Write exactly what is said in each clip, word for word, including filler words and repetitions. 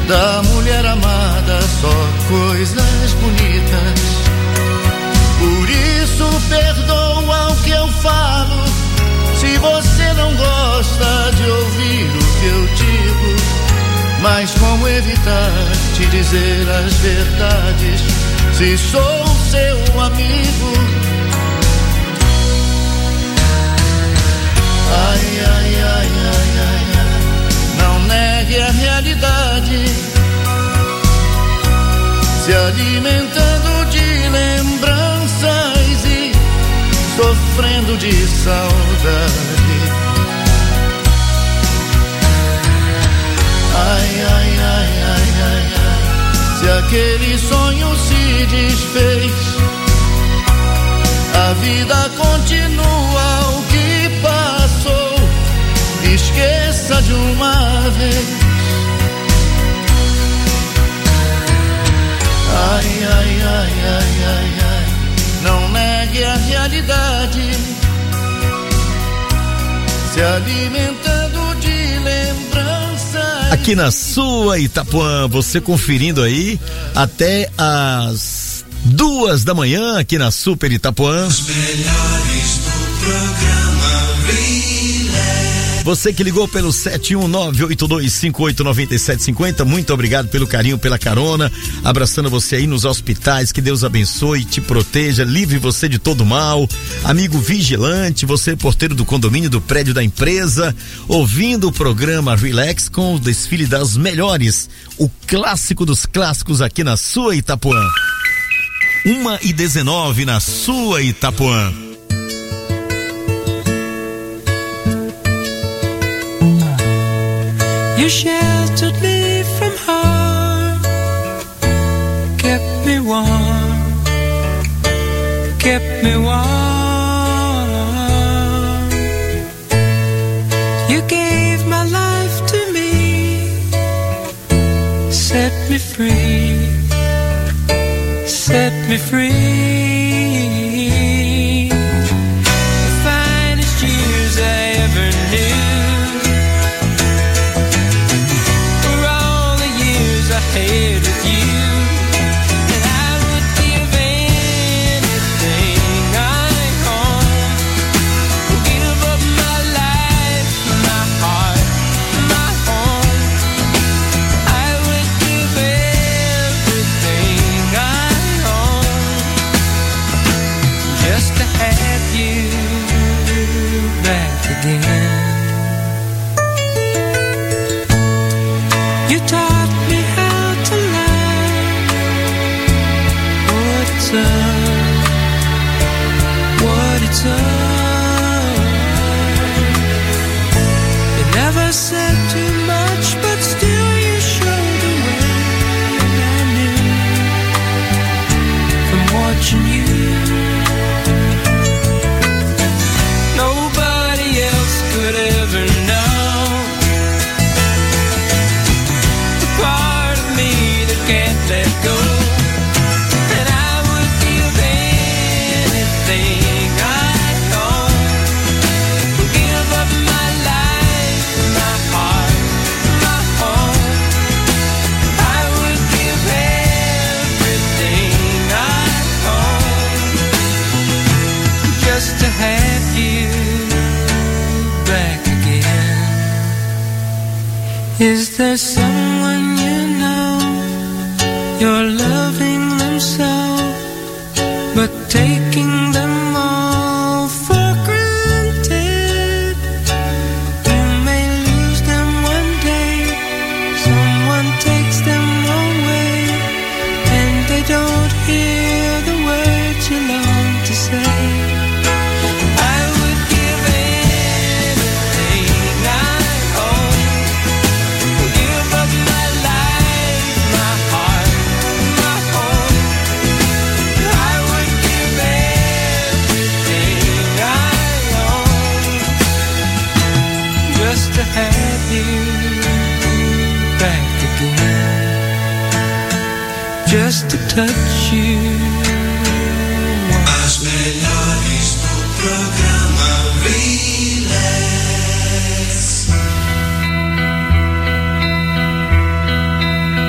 da mulher amada, só coisas bonitas. Por isso perdoa o que eu falo, se você não gosta de ouvir o que eu digo. Mas como evitar te dizer as verdades, se sou seu amigo? Ai, ai, ai, ai, ai, ai, não negue a realidade, se alimentando de lembranças e sofrendo de saudade. Ai, ai, ai, ai, ai, ai, se aquele sonho se desfez, a vida continua, o que passou, esqueça de uma vez. Ai, ai, ai, ai, ai, ai, não negue a realidade, se alimentando de lembranças. Aqui na sua Itapuã, você conferindo aí até as duas da manhã aqui na Super Itapuã. Os melhores do programa Relax. Você que ligou pelo sete um nove oito dois cinco oito nove sete cinco zero, muito obrigado pelo carinho, pela carona, abraçando você aí nos hospitais, que Deus abençoe, te proteja, livre você de todo mal. Amigo vigilante, você porteiro do condomínio, do prédio da empresa, ouvindo o programa Relax com o desfile das melhores, o clássico dos clássicos aqui na sua Itapuã. Uma e dezenove na sua Itapuã. You sheltered me from harm, kept me warm, kept me warm. You gave my life to me, set me free, set me free. The finest years I ever knew, head with you, and I would give anything I own, give up my life, my heart, my home. I would give everything I own, just to have you back again. You taught me how to love, what it's up, what it's up. You never said too much, but still you showed the way, and I knew from watching you. Nobody else could ever know can't let go, and I would give anything I own, give up my life, my heart, my home. I would give everything I own, just to have you back again. Is there someone you know, you're loving them so, but taking them all for granted? You may lose them one day, someone takes them away, and they don't hear the words you long to say. To have you back again, just to touch you. As melhores do programa Relax.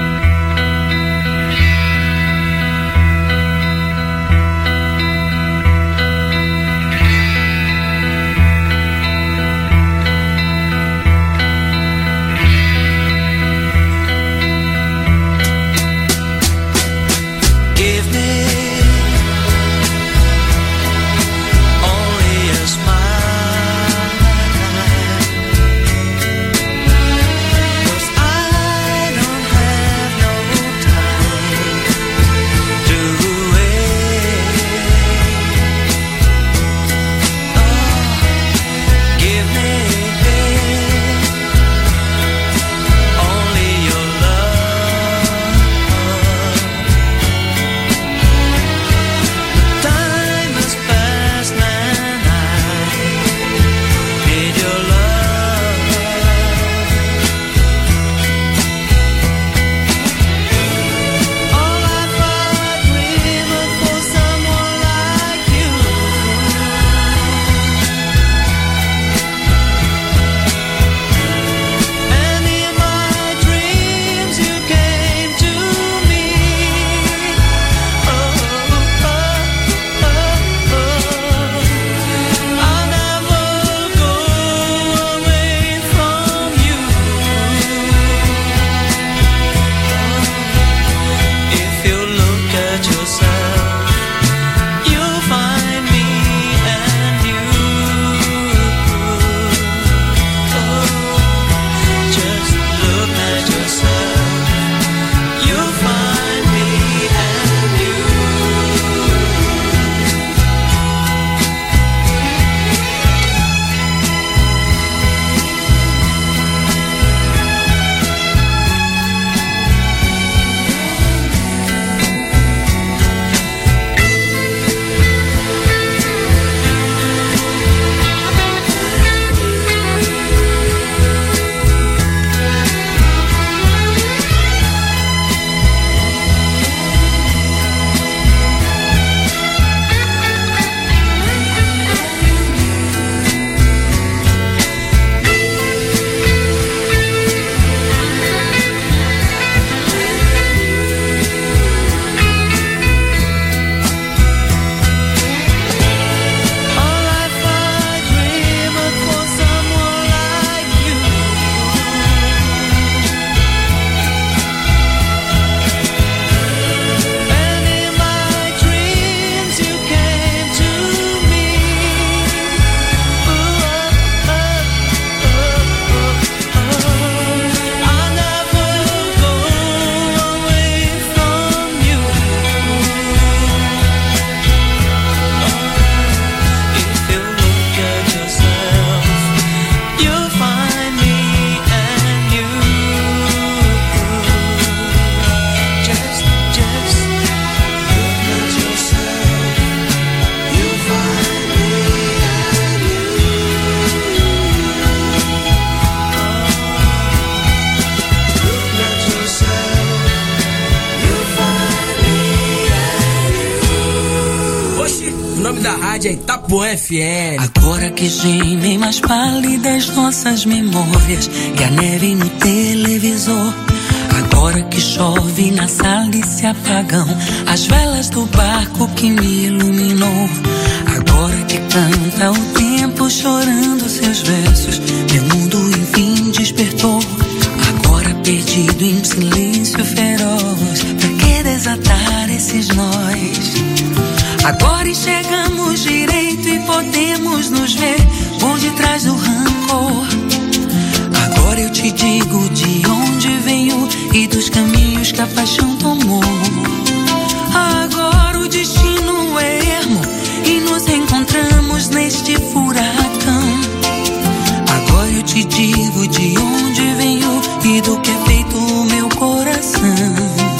nome da rádio é Itapuã F M. Agora que gemem mais pálidas nossas memórias e a neve no televisor. Agora que chove na sala e se apagam as velas do barco que me iluminou. Agora que canta o tempo chorando seus versos, meu mundo enfim despertou. Agora perdido em silêncio feroz, pra que desatar esses nós? Agora enxergamos direito e podemos nos ver por detrás do rancor. Agora eu te digo de onde venho e dos caminhos que a paixão tomou. Agora o destino é ermo e nos encontramos neste furacão. Agora eu te digo de onde venho e do que é feito o meu coração.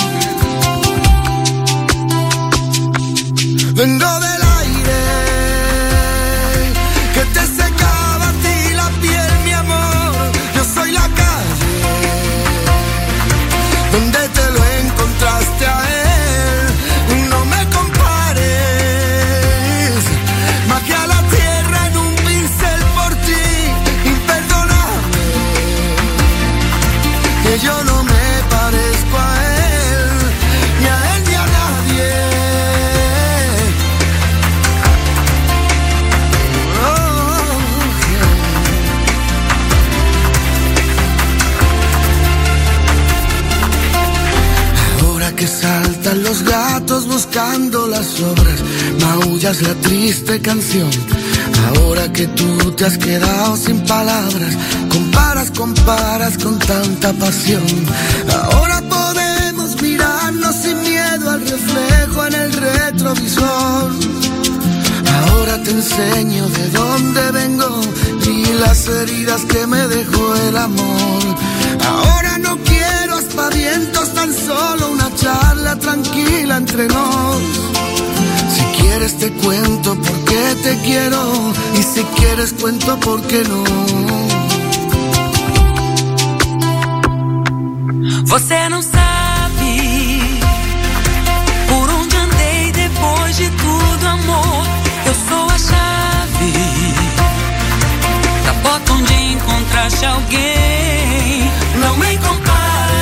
Vengo del aire que te secaba a ti la piel, mi amor. Yo soy la calle donde te lo encontraste a él. No me compares, magia la tierra en un pincel por ti, imperdonable. Que yo no me parezco a él, ni a él ni a nadie. Que saltan los gatos buscando las sobras, maullas la triste canción. Ahora que tú te has quedado sin palabras, comparas, comparas con tanta pasión. Ahora podemos mirarnos sin miedo al reflejo en el retrovisor. Ahora te enseño de dónde vengo y las heridas que me dejó el amor. Ahora no quiero aspavientos, tan solo una charla tranquila entre nos. Si quieres te cuento por qué te quiero, y si quieres cuento por qué no. Você não sabe por onde andei depois de tudo, amor. Eu sou a chave da porta onde encontraste alguém. Não me compares,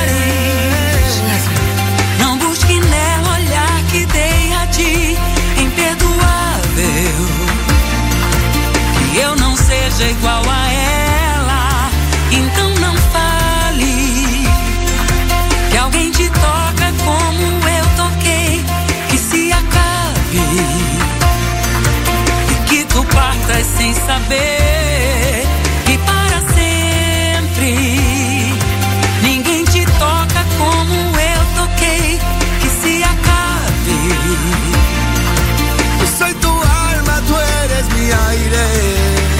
não busque nela olhar que dei a ti, imperdoável. Que eu não seja igual a ela, então não fale que alguém te toca como eu toquei. Que se acabe e que tu partas sem saber, e para sempre ninguém te toca como eu toquei. Que se acabe. Yo soy tu alma, tú eres mi aire.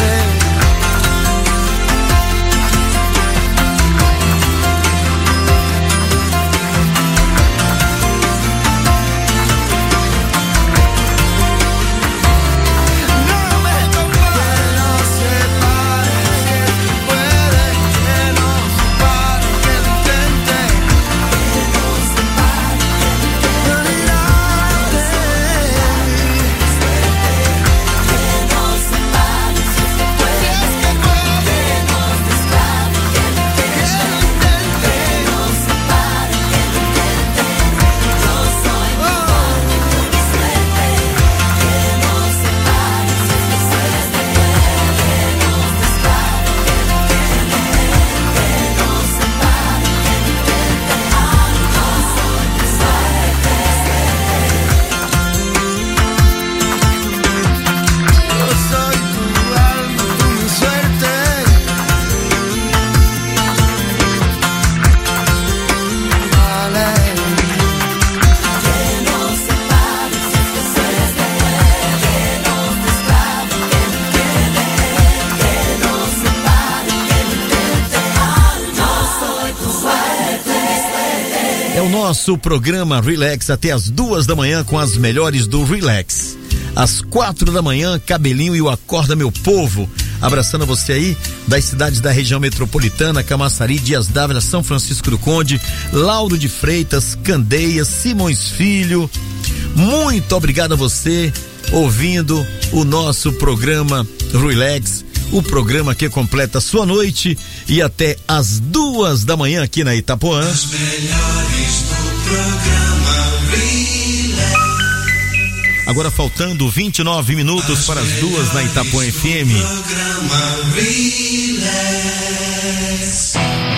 Nosso programa Relax até as duas da manhã com as melhores do Relax. Às quatro da manhã, Cabelinho e o Acorda Meu Povo. Abraçando você aí das cidades da região metropolitana, Camaçari, Dias Dávila, São Francisco do Conde, Lauro de Freitas, Candeias, Simões Filho. Muito obrigado a você ouvindo o nosso programa Relax, o programa que completa a sua noite e até as duas da manhã aqui na Itapuã. As melhores do programa Relax. Agora faltando vinte e nove minutos as para as duas na Itapuã F M. Programa Relax.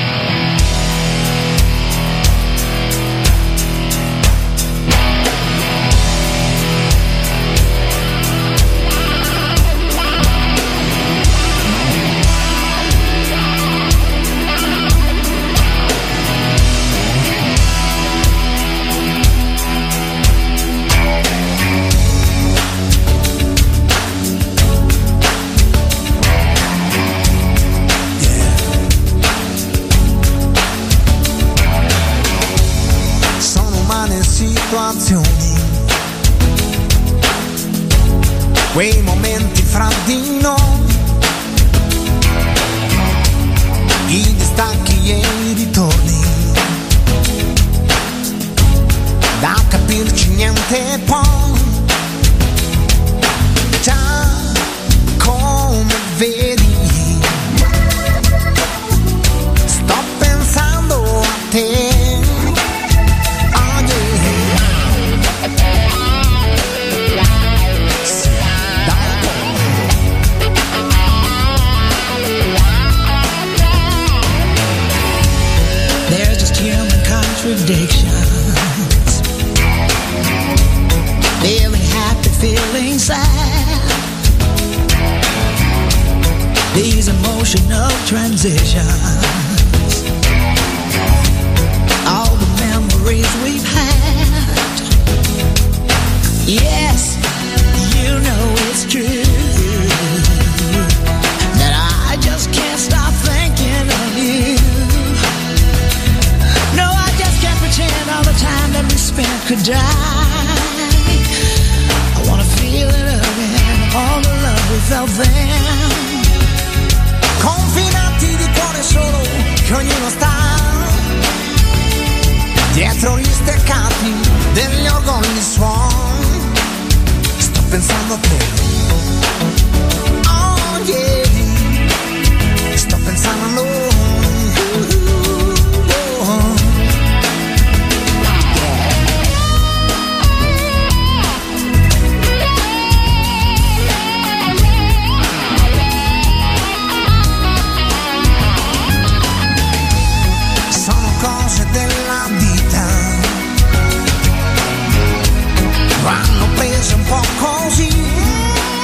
Quei momenti fra di noi, i distacchi e i ritorni, da capirci niente poi, già come vedi, sto pensando a te. Contradictions, feeling happy, feeling sad, these emotional transitions, all the memories we've had. Yes, you know it's true that I just can't stop thinking of you. Pretend all the time that we spent could die. I wanna feel it again, all the love we felt then. Confinati di cuore solo, che ognuno sta dietro gli steccati degli orgogli suon. Sto pensando a te. Oh yeah, sto pensando a noi. Vanno prese un po' così,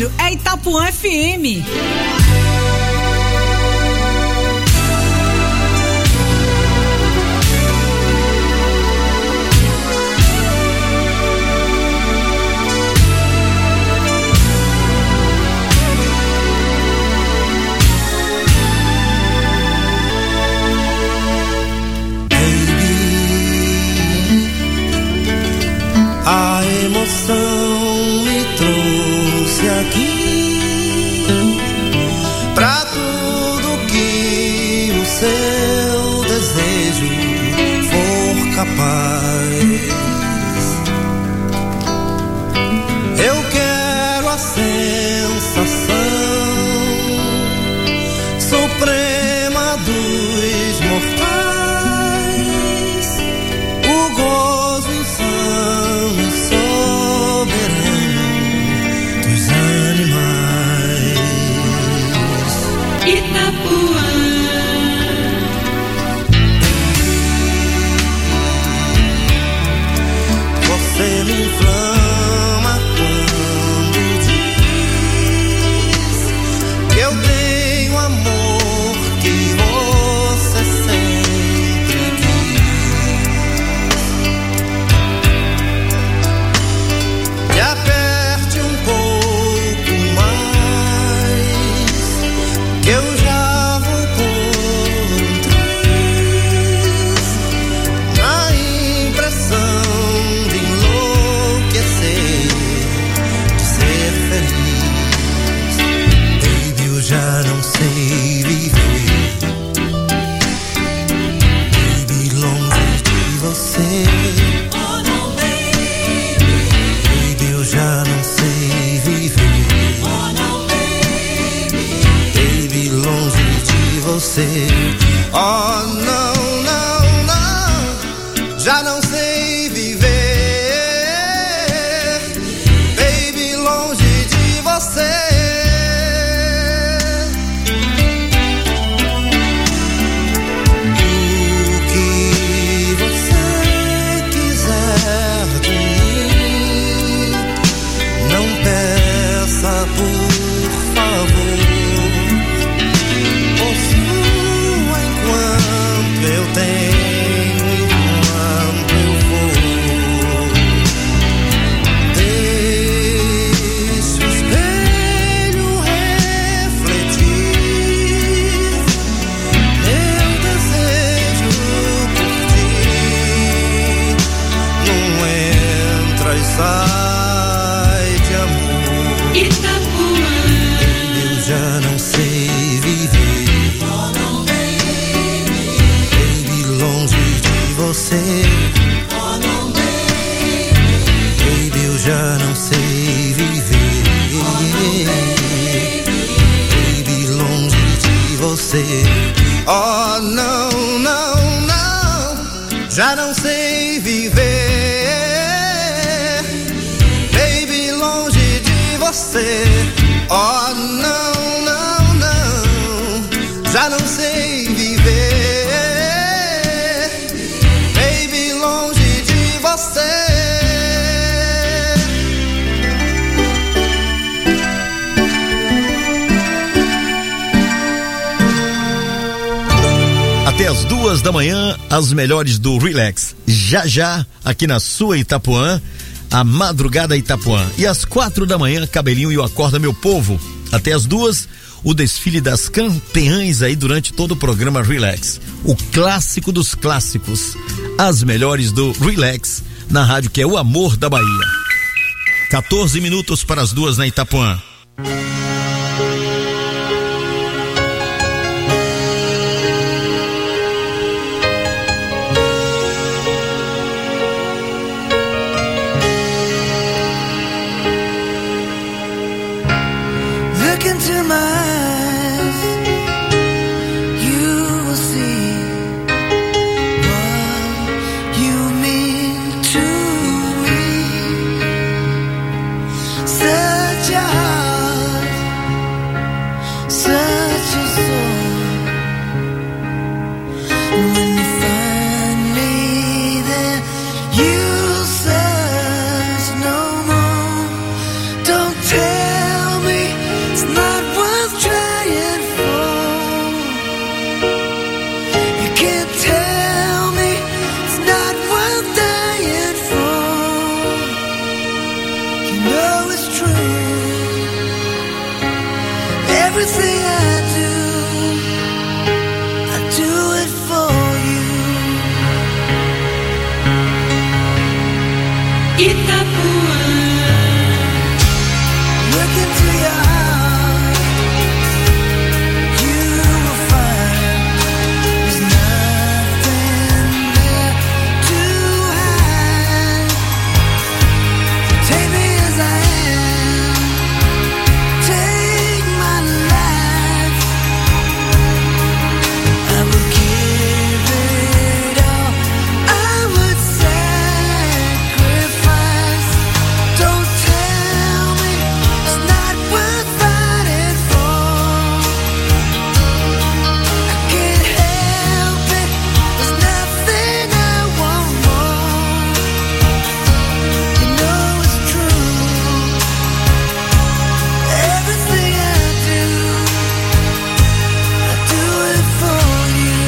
rádio é Itapuã F M. A emoção me trouxe aqui pra tudo que o seu desejo for capaz. Eu quero a sensação suprema dos mortais, o gozo insano e soberano dos animais. Itapuã. Você me inflama quando diz que eu tenho amor que você sempre quis. Me aperte um pouco mais, que eu já vou por um triz, na impressão de enlouquecer, de ser feliz. Baby, eu já não sei viver, baby, longe de você. Oh, não, baby. Baby, eu já não sei viver, oh, não, baby. Baby, longe de você. Oh, não, não, não, já não sei viver, baby, longe de você. O que você quiser de mim, não peça, por favor. Possua enquanto eu tenho, enquanto eu for. Deixe o espelho refletir meu desejo por ti. Não entra e sai de amor. Itapuã. Eu já não sei viver, Oh, não, baby. baby, longe de você. Oh, não, baby. Baby, eu já não sei viver, baby, longe de você. Oh, não, não, não, já não sei viver, baby, longe de você. Oh, não, não, não, já não sei viver, baby, longe de você. Até as duas da manhã, as melhores do Relax. Já já, aqui na sua Itapuã, a Madrugada Itapuã. E às quatro da manhã, Cabelinho e o Acorda Meu Povo. Até as duas, o desfile das campeãs aí durante todo o programa Relax. O clássico dos clássicos. As melhores do Relax, na rádio que é o amor da Bahia. quatorze minutos para as duas na Itapuã. Look into my eyes, you will see what you mean to me. Such a heart true. Everything I do, I do it for you. Itapuã. Look into your heart, you will find there's nothing there to hide. Take me as I am, take my life. I would give it all, I would sacrifice. Don't tell me it's not worth fighting for. I can't help it, there's nothing I want more. You know it's true. Everything I do, I do it for you.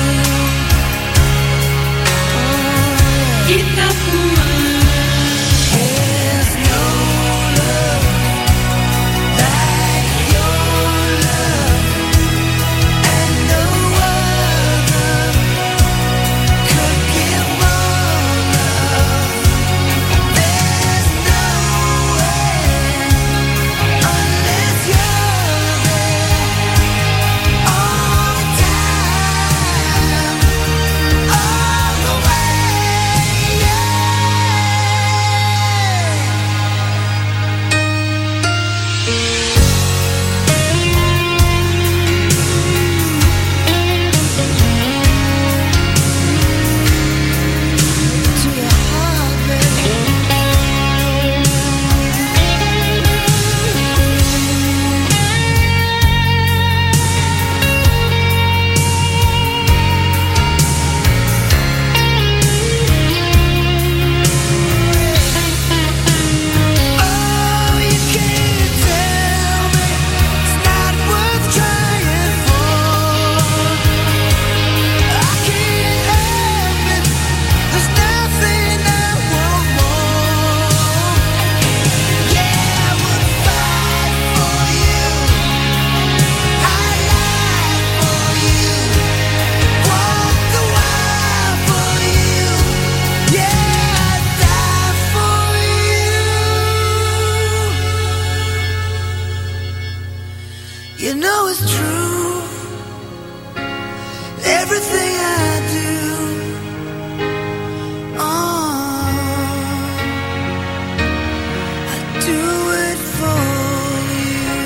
Itapuã. There's no love like your love, and no other could give more love. There's no way unless you're there all the time, all the way. To your heart, baby. Oh, you can't tell me it's not worth trying for. I can't help it, there's nothing I want more. Yeah, I would fight for you, I lie for you, walk the wire for you. Yeah, I'd die for you. You know it's true. Everything I do, oh, I do it for you.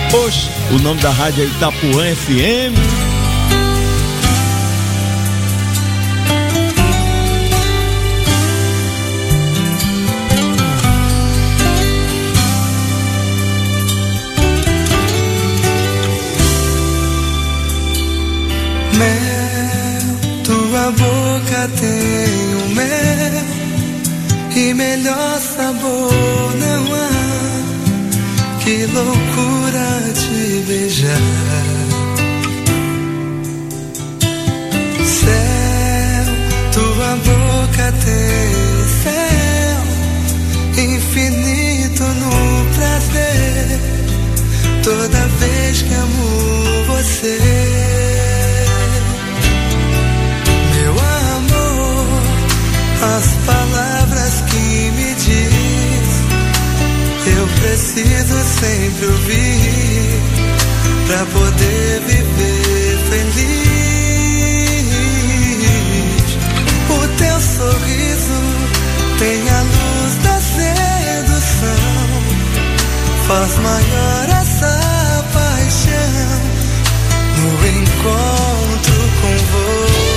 Oxe, o nome da rádio é Itapuã F M. Mel, tua boca tem o mel e melhor sabor não há. Que loucura te beijar. Céu, tua boca tem céu infinito no prazer. Toda vez que amo você, meu amor, as palavras que me diz eu preciso sempre ouvir pra poder viver feliz. O teu sorriso tem a luz da sedução, faz maior essa paixão no encontro com você.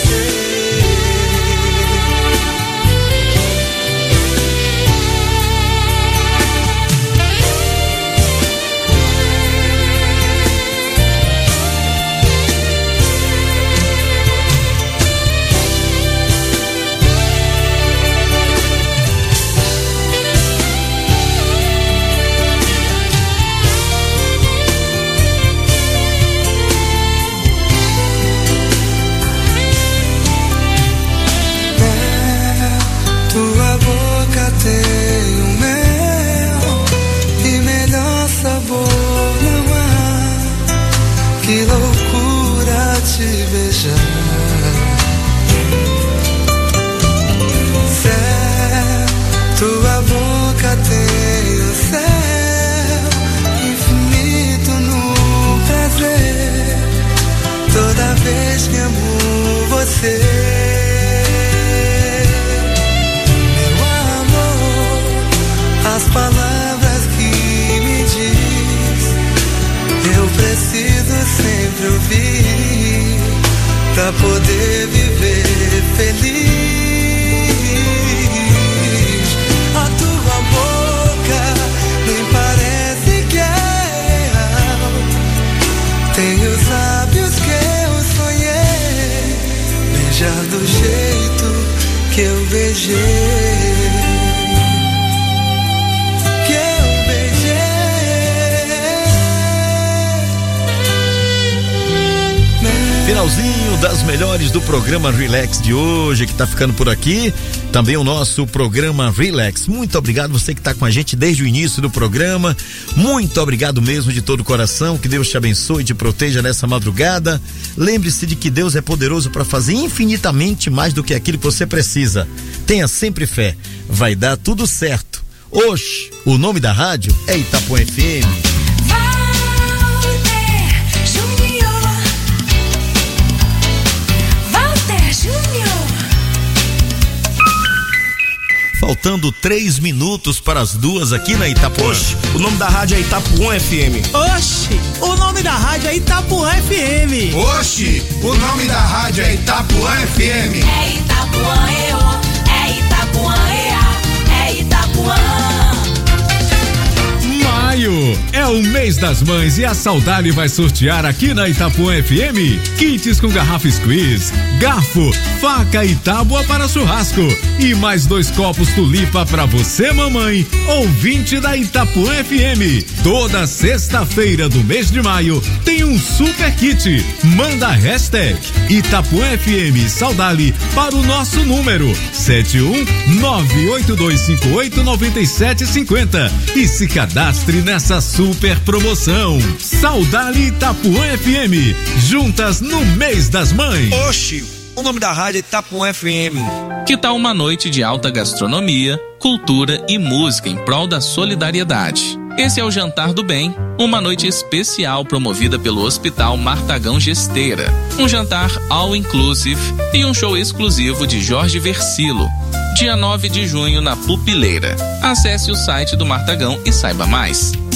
Tem o mel e melhor sabor não há. Que loucura te beijar. Céu, tua boca tem o céu infinito no prazer. Toda vez que amo você, as palavras que me diz eu preciso sempre ouvir pra poder viver feliz. A tua boca nem parece que é real, tem os lábios que eu sonhei beijar do jeito que eu beijei. Finalzinho das melhores do programa Relax de hoje, que tá ficando por aqui. Também o nosso programa Relax. Muito obrigado você que tá com a gente desde o início do programa. Muito obrigado mesmo de todo o coração. Que Deus te abençoe e te proteja nessa madrugada. Lembre-se de que Deus é poderoso para fazer infinitamente mais do que aquilo que você precisa. Tenha sempre fé. Vai dar tudo certo. Hoje, o nome da rádio é Itapuã F M. Faltando três minutos para as duas aqui na Itapuã. Oxe, o nome da rádio é Itapuã F M. Oxe, o nome da rádio é Itapuã F M. Oxe, o nome da rádio é Itapuã F M. É Itapuã E O, é Itapuã E A, é Itapuã. Maio é o mês das mães e a Saudade vai sortear aqui na Itapuã F M kits com garrafa squeeze, garfo, faca e tábua para churrasco e mais dois copos tulipa para você, mamãe, ouvinte da Itapuã F M. Toda sexta-feira do mês de maio tem um super kit. Manda a hashtag Itapuã F M Saudade para o nosso número sete um nove oito dois cinco oito nove sete cinco zero e se cadastre nessa super promoção. Saudade Itapuã F M, juntas no mês das mães. Oxi, o nome da rádio é Itapuã F M. Que tal uma noite de alta gastronomia, cultura e música em prol da solidariedade? Esse é o Jantar do Bem, uma noite especial promovida pelo Hospital Martagão Gesteira. Um jantar all inclusive e um show exclusivo de Jorge Versilo. Dia nove de junho na Pupileira. Acesse o site do Martagão e saiba mais.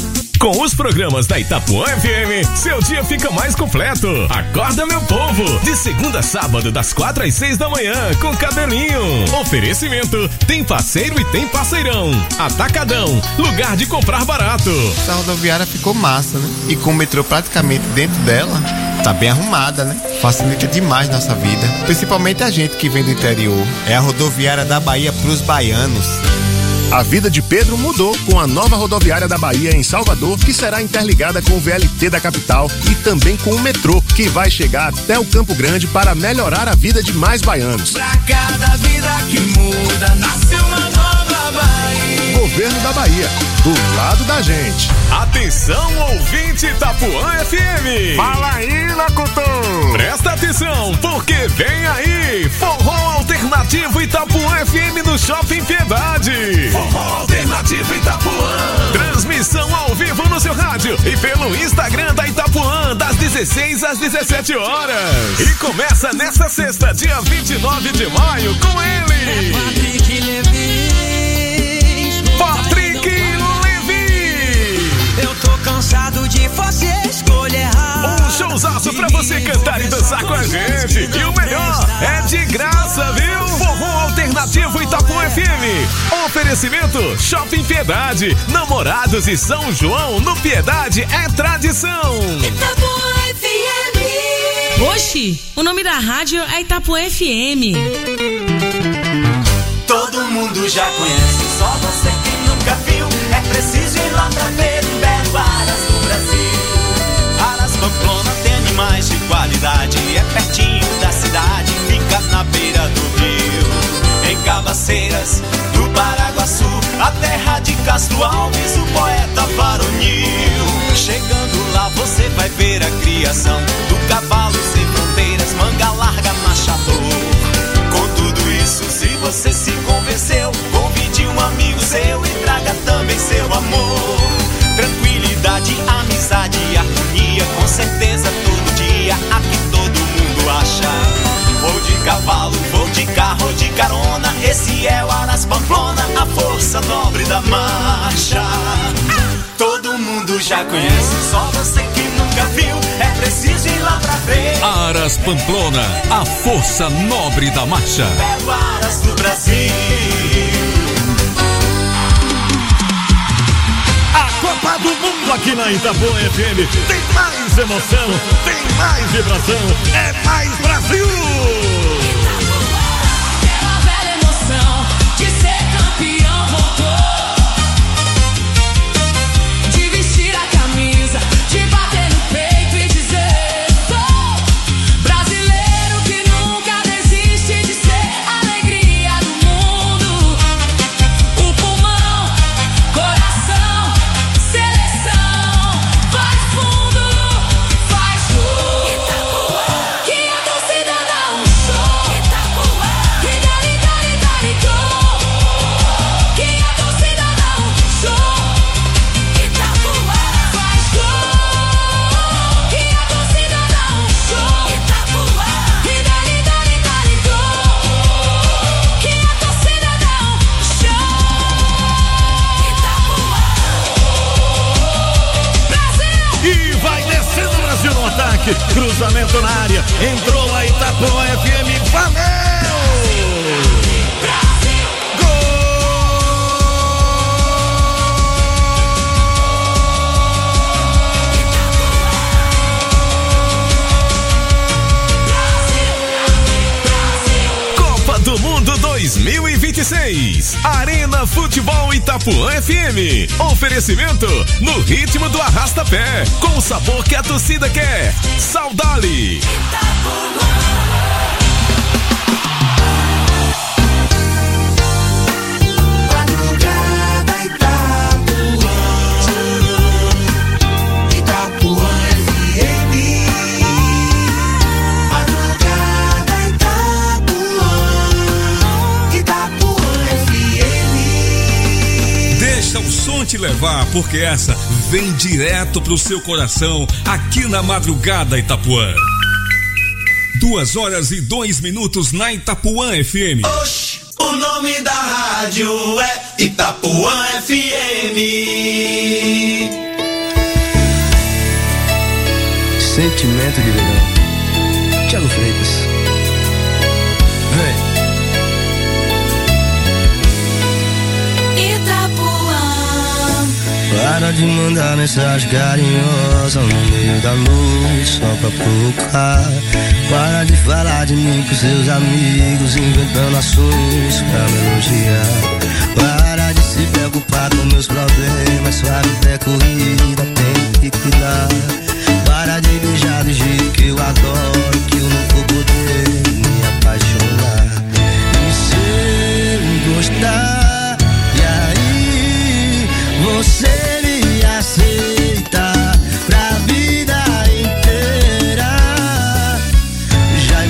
Com os programas da Itapuã F M, seu dia fica mais completo. Acorda, meu povo! De segunda a sábado, das quatro às seis da manhã, com Cabelinho. Oferecimento: tem parceiro e tem parceirão. Atacadão, lugar de comprar barato. Essa rodoviária ficou massa, né? E com o metrô praticamente dentro dela, tá bem arrumada, né? Facilita demais nossa vida. Principalmente a gente que vem do interior. É a rodoviária da Bahia pros baianos. A vida de Pedro mudou com a nova rodoviária da Bahia em Salvador, que será interligada com o V L T da capital e também com o metrô, que vai chegar até o Campo Grande para melhorar a vida de mais baianos. Pra cada vida que muda, nasce uma nova Bahia. Governo da Bahia, do lado da gente. Atenção, ouvinte Itapuã F M. Fala aí, locutor. Presta atenção, porque vem aí Forró Alternativo Itapuã F M no Shopping Piedade. Forró Alternativo Itapuã. Transmissão ao vivo no seu rádio e pelo Instagram da Itapuã, das dezesseis às dezessete horas. E começa nesta sexta, dia vinte e nove de maio, com ele. É Patrick Levi. Patrick Levi. Eu tô cansado de você escolher errar. Um showzaço pra você cantar e dançar com a gente. E o melhor, é de graça, viu? Forró Alternativo Itapuã F M. Oferecimento: Shopping Piedade. Namorados e São João no Piedade é tradição. Itapuã F M. Oxi, o nome da rádio é Itapuã F M. Todo mundo já conhece, só você que nunca viu. É preciso ir lá pra ver o belo Aras do Brasil. Aras Pamplona tem animais de qualidade. É pertinho da cidade, fica na beira do rio. Em Cabaceiras, do Paraguaçu, a terra de Castro Alves, o poeta varonil. Chegando lá você vai ver a criação do cavalo sem fronteiras, manga larga, machador. Com tudo isso, se você se convenceu, convide um amigo seu e traga também seu amor. Tranquilidade, amizade e harmonia, com certeza todo dia aqui todo mundo acha. Vou de cavalo, vou de carro, ou de carona, esse é o Aras Pamplona, a força nobre da marcha. Todo mundo já conhece, só você que nunca viu, é preciso ir lá pra ver. Aras Pamplona, a força nobre da marcha. É o Aras do Brasil. A Copa do Mundo aqui na Itapuã F M tem mais emoção, tem mais vibração, é mais Brasil! Aquela velha emoção de ser campeão voltou. De vestir a camisa, de bater no peito e dizer: sou brasileiro que nunca desiste de ser a alegria do mundo. O pulmão, coração, seleção, faz fundo, faz gol. Que a torcida dá um show. Que dali, dali, dali, gol. Que a torcida dá um show. Faz gol. Que a torcida dá um show. Que dali, dali, dali, gol. Que a torcida dá um show. Brasil! E vai descendo o Brasil no ataque, cruzamento na área, entrou a Itapuã F M, valeu! Copa do Mundo dois mil e vinte e seis. Arena Futebol Itapuã F M. Oferecimento: no ritmo do arrasta-pé, com o sabor que a torcida quer. Saudade. Deixa o som te levar, porque essa vem direto pro seu coração, aqui na Madrugada Itapuã. Duas horas e dois minutos na Itapuã F M. Oxi, o nome da rádio é Itapuã F M. Sentimento de verão. Thiago Freitas. Vem. Para de mandar mensagem carinhosa no meio da noite só pra provocar. Para de falar de mim com seus amigos, inventando assuntos pra me elogiar. Para de se preocupar com meus problemas, sua vida é corrida, tem que cuidar. Para de beijar do jeito que eu adoro, que eu não vou poder me apaixonar. E se eu gostar, e aí você me aceita pra vida inteira. Já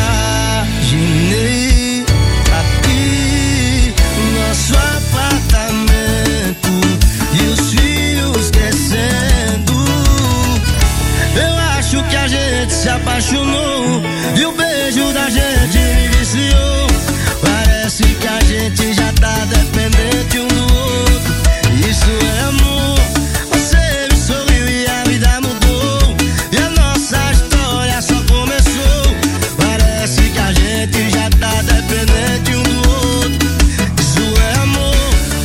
imaginei aqui nosso apartamento e os filhos crescendo. Eu acho que a gente se apaixonou e o beijo da gente me viciou. Parece que a gente já tá dependente um do outro. Isso é amor. Você me sorriu e a vida mudou, e a nossa história só começou. Parece que a gente já tá dependente um do outro. Isso é amor.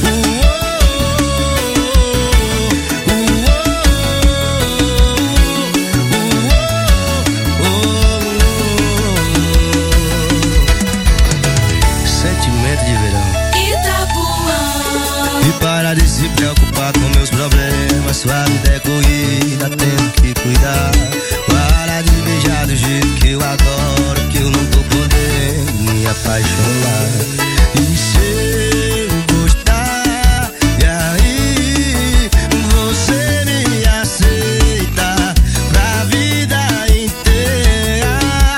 Sentimento de verão. E para de se preocupar com meus problemas, sua vida é corrida, tenho que cuidar. Para de beijar do jeito que eu adoro, que eu não tô podendo me apaixonar. E se eu gostar, e aí você me aceita pra vida inteira.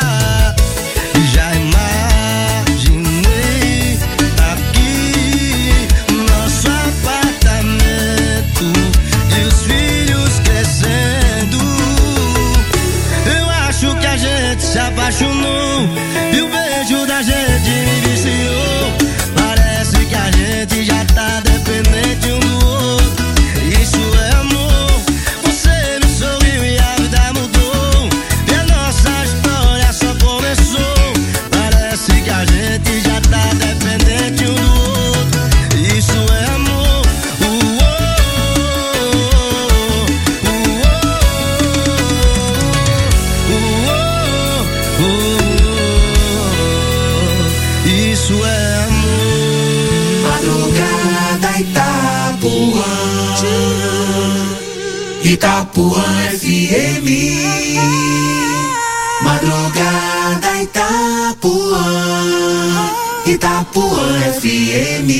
Já imaginei aqui nosso apartamento e os filhos crescendo. Eu acho que a gente se apaixonou e o beijo da gente me viciou. Parece que a gente já tá dependente um do outro. Isso é amor. Você me sorriu e a vida mudou, e a nossa história só começou. Parece que a gente já tá dependente um do outro. Isso é amor. Isso é amor. Madrugada Itapuã, Itapuã F M. Madrugada Itapuã, Itapuã F M.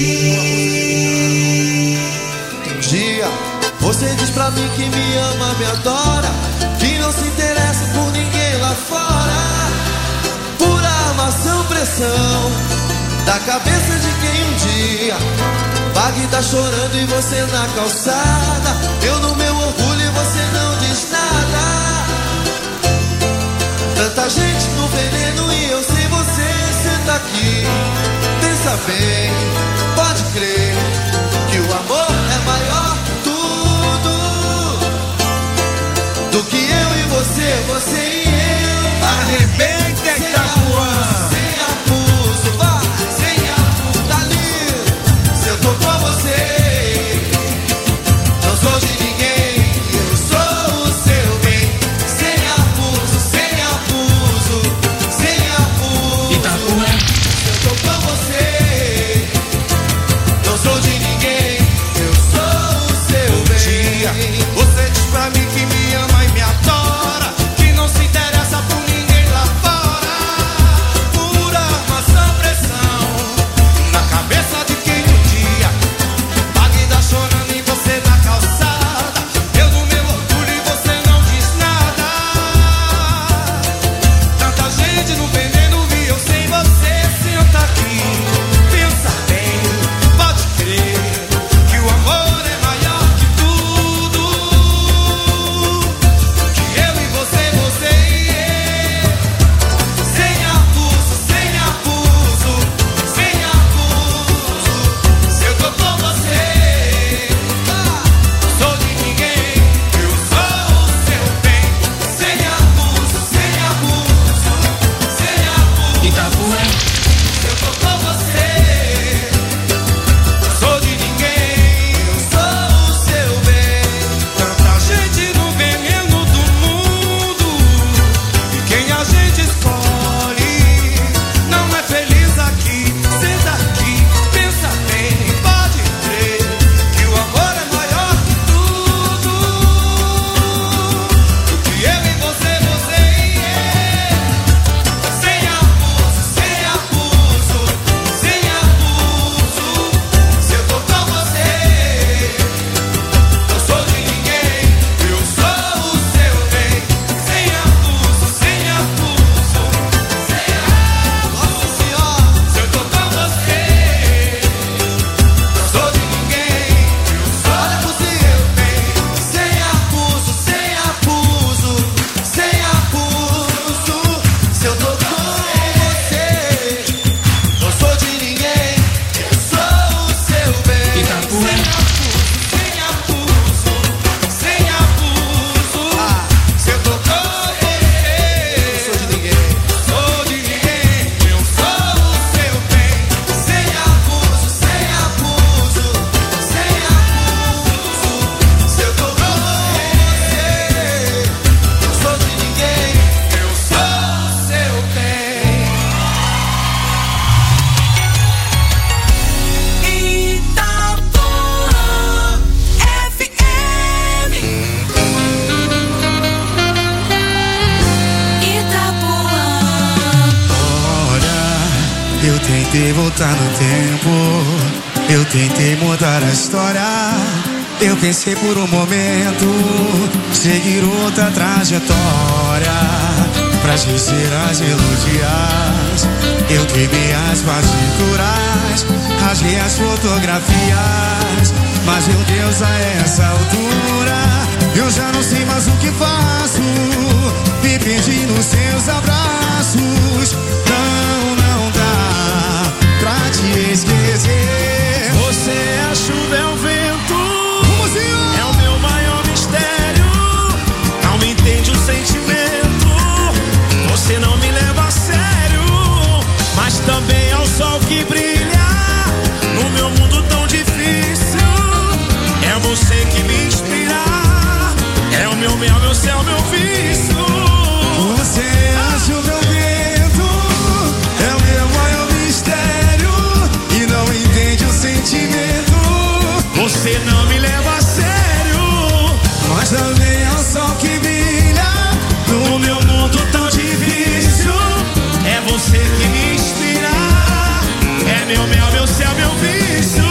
Um dia você diz pra mim que me ama, me adora, que não se interessa por ninguém lá fora. Pura armação, pressão da cabeça de quem um dia paga e tá chorando e você na calçada. Eu no meu orgulho e você não diz nada. Tanta gente no veneno e eu sem você. Senta aqui, pensa bem, pode crer que o amor é maior que tudo, do que eu e você, você e eu. Arrebenta Itapuã. Você diz pra mim que me ama e me adora, que não se tentei voltar no tempo, eu tentei mudar a história. Eu pensei por um momento seguir outra trajetória. Pra esquecer as melodias, eu queimei as partituras, rasguei as fotografias. Mas meu Deus, a essa altura eu já não sei mais o que faço. Me perdi nos seus abraços. Não, não dá pra te esquecer. Você é a chuva, é o vento, é o meu maior mistério. Não me entende o sentimento, você não me leva a sério. Mas também é o sol que brilha no meu mundo tão difícil. É você que me inspira, é o meu mel, meu céu, meu vício. Você é a chuva, é o vento, é o meu maior mistério. E não entende o sentimento, você não me leva a sério. mas também é o sol que brilha no meu mundo tão difícil. É você que me inspira, é meu mel, meu céu, meu vício.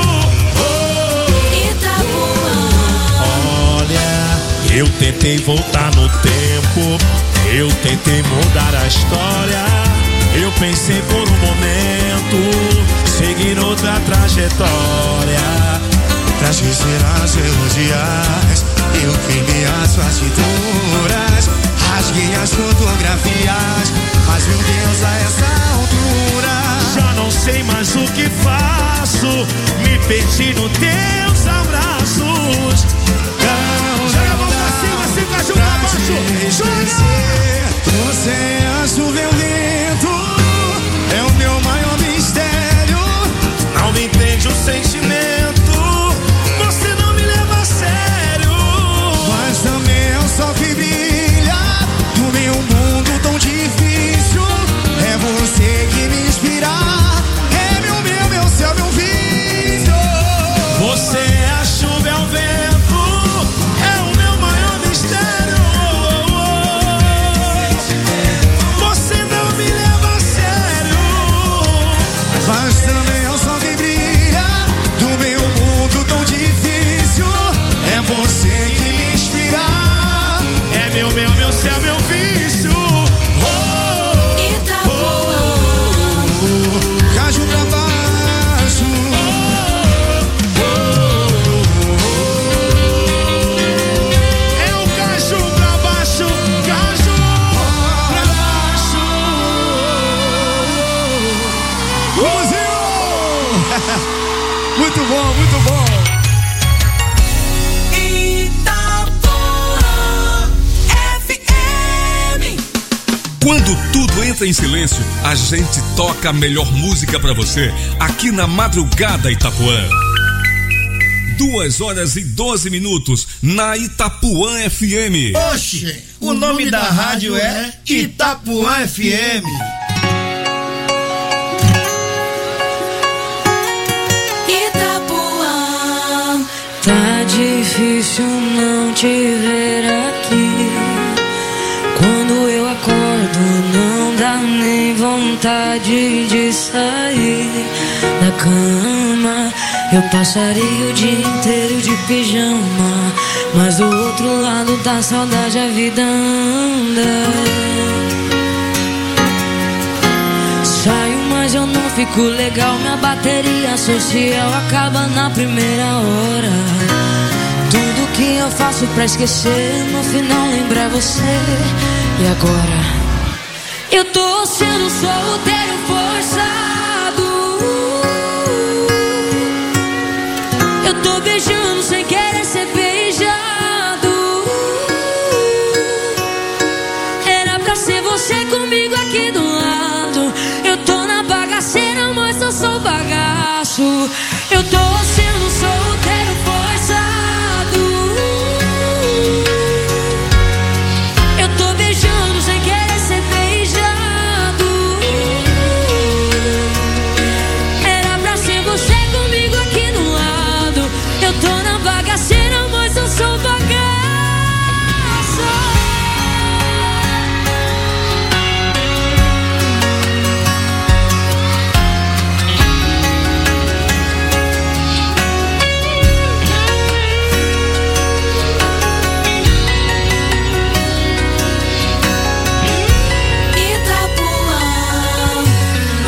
Olha, eu tentei voltar no tempo, eu tentei mudar a história. Eu pensei por um momento seguir outra trajetória. Pra esquecer as melodias, eu queimei as partituras, rasguei as fotografias. Mas meu Deus, a essa altura já não sei mais o que faço. Me perdi nos teus abraços. Não, joga a mão pra cima, se caju pra baixo. Joga! Você é a chuva, é o vento, é o meu maior mistério. Não me entende o sentimento, você não me leva a sério. Mas também é o sol que brilha no meu mundo tão difícil. É você que me inspira, é meu, meu, meu céu, meu vício. Você é a chuva, é o vento, é o meu maior mistério. Você não me leva a sério. Mas também é o sol que brilha no meu mundo tão difícil. É você que me inspira, é meu, meu, meu céu, meu vício. Caju pra baixo. É o caju pra baixo, caju pra baixo. Muito bom, muito bom. Quando tudo entra em silêncio, a gente toca a melhor música pra você, aqui na Madrugada Itapuã. Duas horas e doze minutos, na Itapuã F M. Oxe, o nome da rádio é Itapuã F M. Itapuã, tá difícil não te ver aqui. Quando eu acordo não dá nem vontade de sair da cama. Eu passaria o dia inteiro de pijama, mas do outro lado da saudade a vida anda. Saio, mas eu não fico legal, minha bateria social acaba na primeira hora. Tudo que eu faço pra esquecer, no final lembrar você. E agora? Eu tô sendo solteiro forçado. Eu tô beijando sem querer ser beijado. Era pra ser você comigo aqui do lado. Eu tô na bagaceira, mas eu sou bagaço. Eu tô sendo solteiro forçado.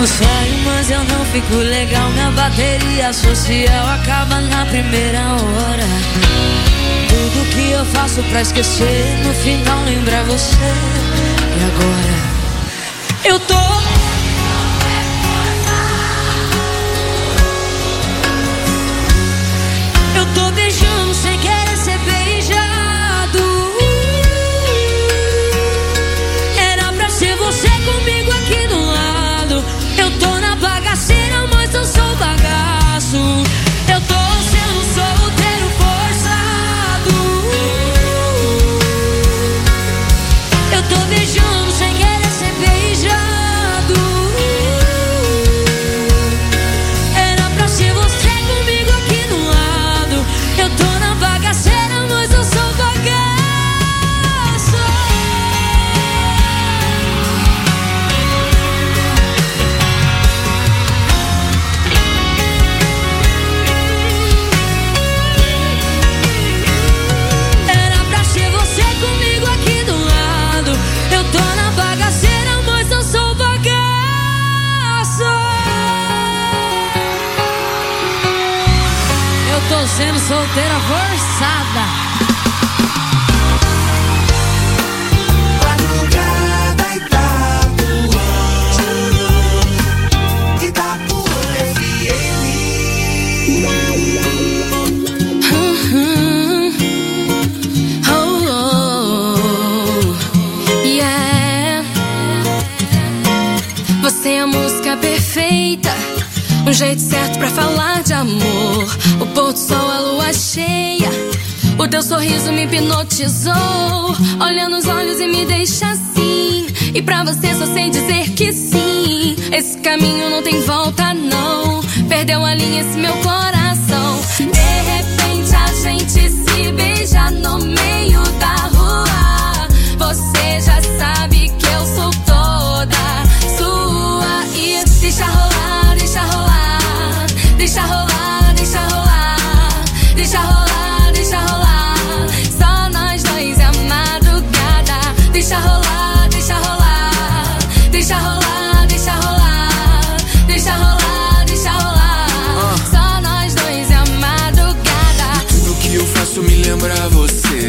Eu saio, mas eu não fico legal. Minha bateria social acaba na primeira hora. Tudo que eu faço pra esquecer, no final lembra você. E agora? Eu tô Eu tô beijando sem querer ser beijado. Era pra ser você comigo aqui do lado. Eu tô na bagaceira, mas eu sou bagaço. Eu tô sendo solteiro forçado. Eu tô beijando sem querer ser beijado. Era pra ser você comigo aqui do lado. Eu tô na bagaceira, mas eu sou bagaço. Era pra ser você comigo aqui do lado. Eu tô na bagaceira, mas eu sou bagaço. Eu tô sendo solteira forçada. Madrugada Itapuã, Itapuã F M. Uhum. Oh, oh, yeah. Você é a música perfeita, um jeito certo pra falar de amor. O pôr do sol, a lua cheia, o teu sorriso me hipnotizou. Olha nos olhos e me deixa assim. E pra você só sei dizer que sim. Esse caminho não tem volta não. Perdeu a linha esse meu coração. De repente a gente se beija no meio da rua. Você já sabe que eu sou toda sua. E deixa rolar, deixa rolar, deixa rolar, deixa rolar, deixa rolar, deixa rolar. Só nós dois é a madrugada. Deixa rolar, deixa rolar, deixa rolar, deixa rolar, deixa rolar, deixa rolar. Só nós dois é a madrugada. Tudo que eu faço me lembra você.